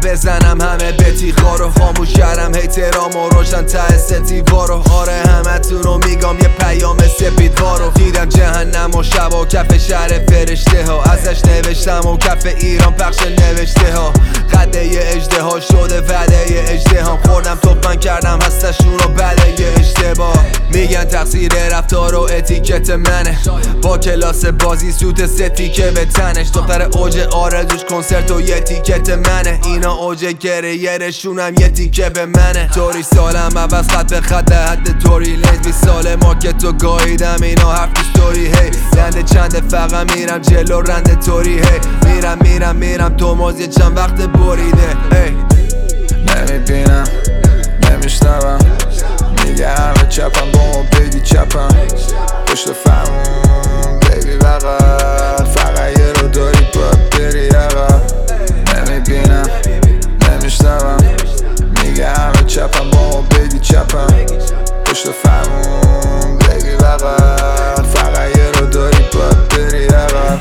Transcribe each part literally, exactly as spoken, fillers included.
بزنم همه بتیخارو خاموش کردم هیترام و روشن ته ستیوارو آره همه تو رو میگم یه پیام سپیدوارو دیدم جهنم و شب و کف شهر فرشته ها ازش نوشتم و کف ایران پخش نوشته ها قده یه اجده ها شده وده یه اجده ها خوردم توفن کردم هستشون رو بده یه اشتباه میگن تقصیر رفتار و اتیکت منه با کلاس بازی سوت ستی که به تنش دختر اوج آرزوش کنسرت و یه تیکت منه اینا اوج گریرشونم یه تیکه به منه توری سالم عوض خط به خط حد توری لیز بی سال مارکت و گاهیدم اینا هفت ستوری هی لنده چنده فقط میرم جلو رنده توری هی میرم میرم میرم تو موزی چند وقت بریده هی نمیبینم نمیشنوم میگه همه چپم با ما بگی چپم پشت فرمون بیبی بغل فقط یه رو داری باید بری عقب نمیبینم نمیشنوم میگه همه چپم با ما بگی چپم پشت فرمون بیبی بغل فقط یه رو داری باید بری عقب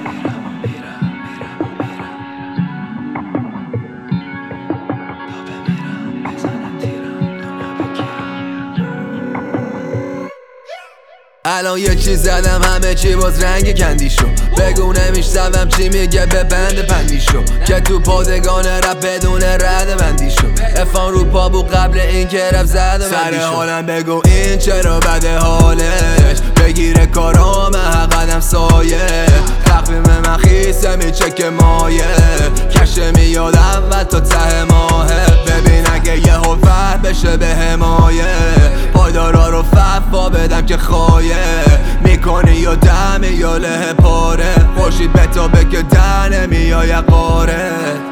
الان یه چی زدم همه چی باز رنگ کندی شو بگو نمیشتوم چی میگه به بند پندی شو که تو پادگان رپ بدون رد بندی شو افان رو پا بود قبل این که رپ زد و سر حالم بگو این چرا بده حالش بگیره کارام حق قدم سایه تقویم من خیسه میچک مایه کشه میاد اول تا ته ماهه ببین اگه یه وقت بشه به حمایه پایدارا رو ففا بدم که خایه میکنی یا دمه یا له پاره خورشید بتابه که دنه میای قاره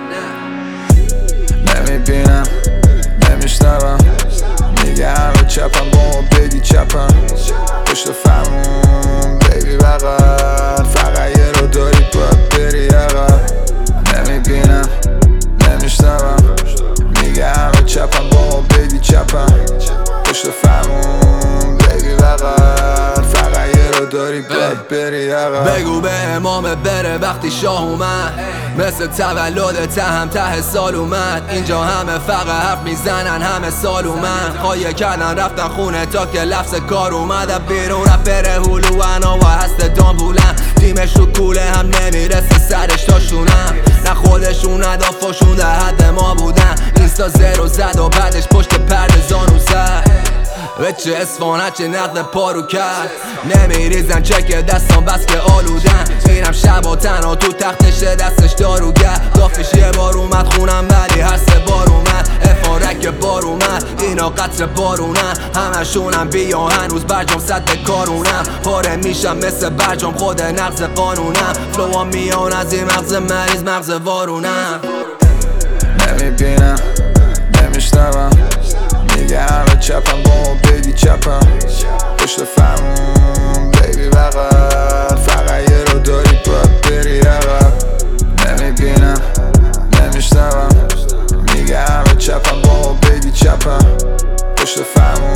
نمیبینم نمیشنوم میگه همه چپم با ما بگی چپم پشت فرمون بیبی بغل فقط یه رو داری باید بری عقب نمیبینم نمیشنوم میگه همه چپم با ما بگی چپم پشت فرمون بیبی بغل فقط یه رو داری باید بری عقب بگو به امام بره وقتی شاه اومد مثل تولد تهم ته سال اومد اینجا همه فقط حرف میزنن همه سال اومد خواهی کردن رفتن خونه تا که لفظ کار اومد بیرون رفر هلوان و هست دامبولن تیمش رو کوله هم نمیرسه سرش تا شونم نه خودشون ندافاشون در حد ما بودن اینستا زیرو زد و بعدش پشت پرده زانو زد وچه اسفان هچه نقد پارو کرد نمیریزن چک دستان بس که آلودن میرم شب و تنها تو تختش دستش داروگر دافش یه بار اومد خونم ولی هر سه بار اومد افان رک بار اومد اینا قطر بارونن همشونم بیا هنوز برجام صد کارونم پاره میشم مثل برجام خود نقض قانونم فلوام میان از این مغز مریض مغز وارونم نمیبینم نمیشنوم میگه همه چپم با ما بگی چپم پشت فرمون بیبی بغل فقط یه رو داری باید بری عقب نمیبینم نمیشنوم میگه همه چپم با ما بگی چپم پشت فرمون